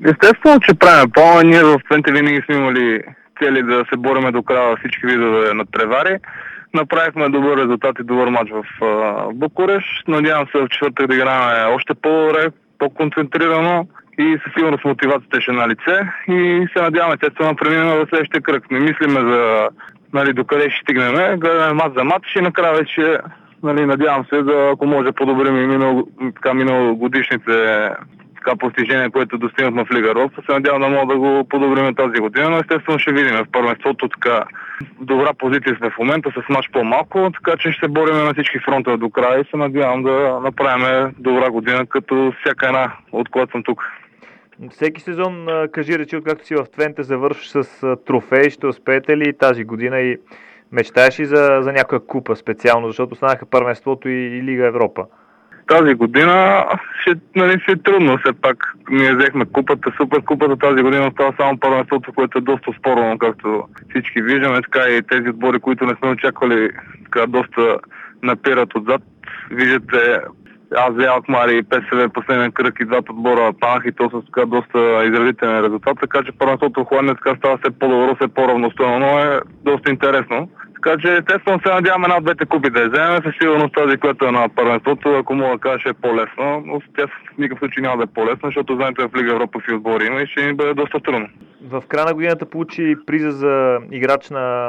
Естествено, че правим плана. Ние в Твенте винаги сме имали цели да се бориме до края във всички видове на превари. Направихме добър резултат и добър матч в Букурещ. Надявам се в четвъртък да играем още по-добре, по-концентрирано и със сигурност мотивацията ще е на лице. И се надяваме естествено да преминем в следващия кръг. Не мислиме за докъде ще стигнем. Гледаме матч за матч и накрая вече надявам се да, ако може, подобрим и миналогодишните постижения, което достигнахме в Лига Европа. Се надявам да мога да го подобрим тази година, но естествено ще видим в първенството така добра позиция сме в момента с мач по-малко, така че ще се борим на всички фронтове до края и се надявам да направим добра година, като всяка една, от която съм тук. Всеки сезон, кажи речи, откакто си в Твенте, завършиш с трофей, ще успеете ли тази година и мечтаеш ли за някоя купа специално, защото станаха първенството и Лига Европа? Тази година ще е трудно, все пак ние взехме купата, супер купата, тази година остава само първенството, което е доста спорно, както всички виждаме, така и тези отбори, които не сме очаквали, така доста напират отзад. Виждате АЗ Алкмар и ПСВ последния кръг и двата отбора панах и то с така доста изразителен резултат, така че първенството в Холандия така става все по-добро, все по-равностойно, но е доста интересно. Така че естествено се надяваме една от двете купи да я вземем. Със сигурност тази, която е на първенството, ако мога да кажа, ще е по-лесно. Но тя в никакъв случай няма да е по-лесно, защото знаете в Лига Европа си отбори има и ще ни бъде доста трудно. В края на годината получи приза за играч на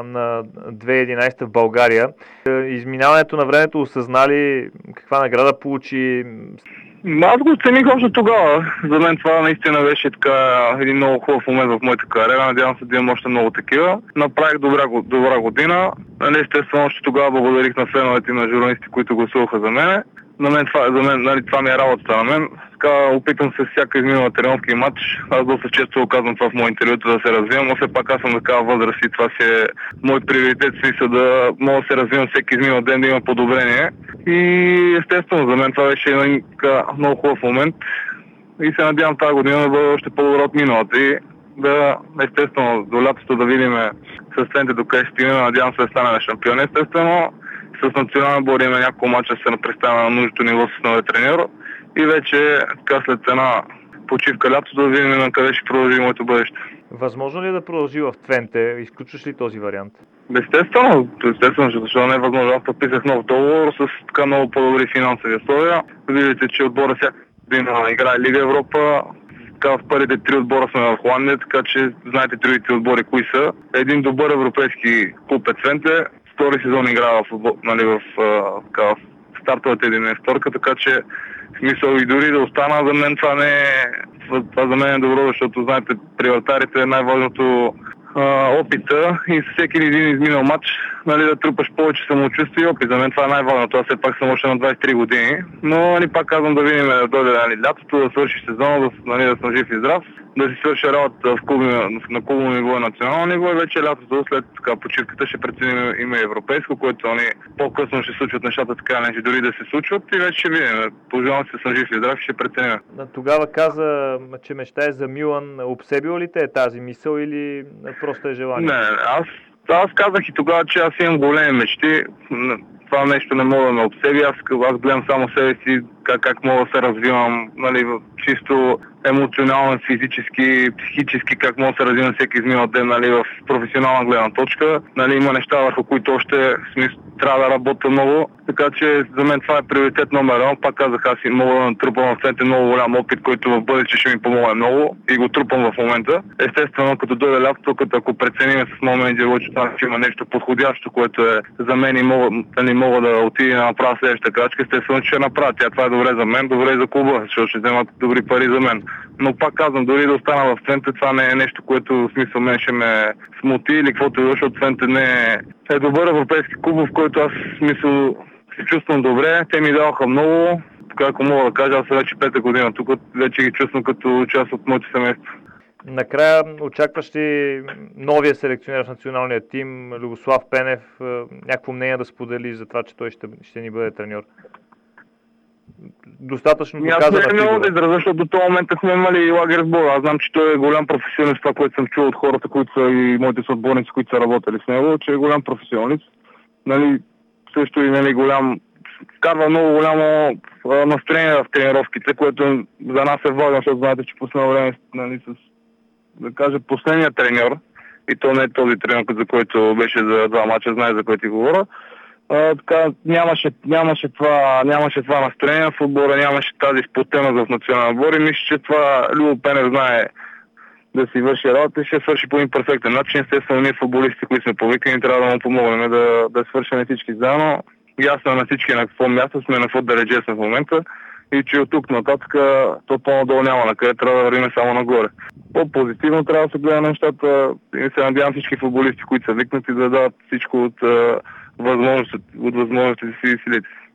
2011 в България. Изминаването на времето осъзнали каква награда получи? Аз го оцених още тогава. За мен това наистина беше така един много хубав момент в моята кариера. Надявам се да имам още много такива. Направих добра година. Естествено, още тогава благодарих на феновете и на журналисти, които гласуваха за мен. Това ми е работата на мен. Така, опитвам се всяка изминала тренировка и матч. Аз доста често го казвам това в мои интервюта да се развивам, но все пак аз съм такава възраст и това си е мой приоритет, смисъл да мога да се развивам всеки изминал ден, да има подобрение. И естествено, за мен това беше един много хубав момент и се надявам тази година да бъде още по-добра от миналата и да, естествено, до лятото да видим с Твенте до къде ще стигнем, надявам се да станем шампиони, естествено. С национален отбор има няколко мача се представя на нужното ниво с новия треньор и вече така след една почивка лятото да видим на къде ще продължи моето бъдеще. Възможно ли е да продължи в Твенте? Изключваш ли този вариант? Естествено, защото не е възможно. Аз подписах нов договор с така много по-добри финансови условия. Виждате, че отбора всяка година играе Лига Европа. Така в първите три отбора сме в Холандия, така че знаете другите отбори кои са. Един добър европейски клуб е Твенте. Втори сезон играва в стартовата 11-торка, така че в смисъл и дори да остана, за мен това за мен е добро, защото знаете, при вратарите е най-важното опита и всеки един изминал матч да трупаш повече самочувствие и опит. За мен това е най-важното. Аз все пак съм още на 23 години, но пак казвам да видим да дойде лятото, да свърши сезона, да съм жив и здрав, да си свърши работа на клубно ниво и национално ниво и вече лятото след почивката ще преценим има европейско, което по-късно ще случват нещата така, не дори да се случват и вече ще видим. Пожелавам се съм жив и здрав и ще преценим. Тогава каза, че мечтае за Милан. Обсебила ли те е тази мисъл или просто е желание? Не, аз казах и тогава, че аз имам големи мечти. Това нещо не мога да ме обсеби. Аз гледам само себе си как мога да се развивам, чисто емоционално, физически, психически, как мога да се развивам всеки изминал ден, в професионална гледна точка. Има неща, върху които още трябва да работя много. Така че за мен това е приоритет номер 1. Пак казах, аз и мога да натрупам в Твенте много голям опит, който в бъдеще ще ми помогне много и го трупам в момента. Естествено, като дойде лятото, като ако преценим с моят менеджер, че това има нещо подходящо, което е за мен и мога да отида да направя следващата крачка, естествено, че ще направя. Това е добре за мен, добре и за клуба, защото ще вземат добри пари за мен. Но пак казвам, дори да остана в Твенте, това не е нещо, което в смисъл мен ще ме смути или каквото е, защото Твенте не е добър европейски клуб, в който аз в смисъл се чувствам добре. Те ми даваха много. Така, ако мога да кажа, аз вече 5-та година тук, вече ги чувствам като част от моето семейство. Накрая очакваш ли новия селекционер в националния тим, Любослав Пенев, някакво мнение да сподели за това, че той ще ни бъде треньор? Достатъчно доказана фигура. Не мога да изразя, защото до този момент сме имали и лагер сбор. Аз знам, че той е голям професионалист, това, което съм чул от хората, които са и моите съотборници, които са работили с него, че е голям професионалист. Също и голям вкарва много голямо настроение в тренировките, което за нас е важно, защото знаете, че последно време, нали, с, да кажа, последният треньор, и то не е този треньор, за който беше за 2 мача, знае за който ти говоря, така, нямаше това настроение в отбора, нямаше тази сплотеност в националния отбор и мисля, че това Любо Пенев знае да си върши работа и ще свърши по един перфектен начин. Естествено, ние футболисти, които сме повикани, трябва да му помогнем да свършим всички заедно. Ясно на всички на какво място сме, на какво далече сме в момента и че от тук нататък то по-надолу няма на къде, трябва да вървим само нагоре. По-позитивно трябва да се гледа нещата и се надявам всички футболисти, които са викнати, да дадат всичко от възможностите си и силите си.